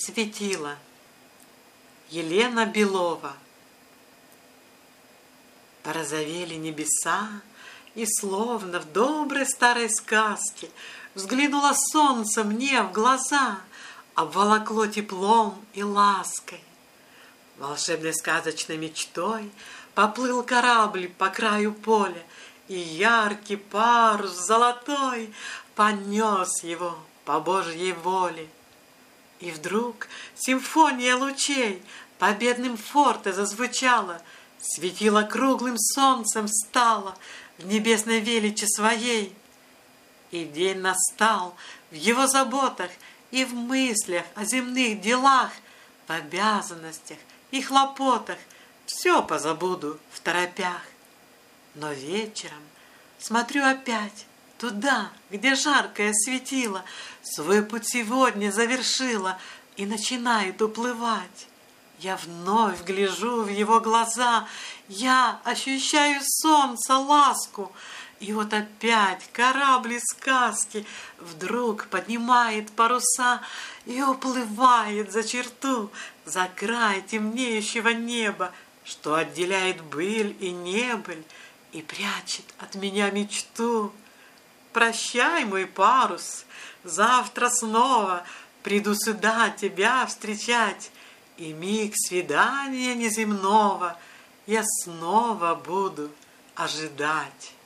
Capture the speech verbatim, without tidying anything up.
Светило. Елена Белова. Порозовели небеса, и словно в доброй старой сказке взглянуло солнце мне в глаза, обволокло теплом и лаской. Волшебной сказочной мечтой поплыл корабль по краю поля, и яркий парус золотой понес его по Божьей воле. И вдруг симфония лучей по бедным форте зазвучала, светило круглым солнцем стало в небесной величи своей. И день настал в его заботах и в мыслях о земных делах, в обязанностях и хлопотах все позабуду в торопях. Но вечером смотрю опять туда, где жаркое светило свой путь сегодня завершила и начинает уплывать. Я вновь гляжу в его глаза, я ощущаю солнца ласку, и вот опять корабль из сказки вдруг поднимает паруса и уплывает за черту, за край темнеющего неба, что отделяет быль и небыль и прячет от меня мечту. Прощай, мой парус, завтра снова приду сюда тебя встречать, и миг свидания неземного я снова буду ожидать.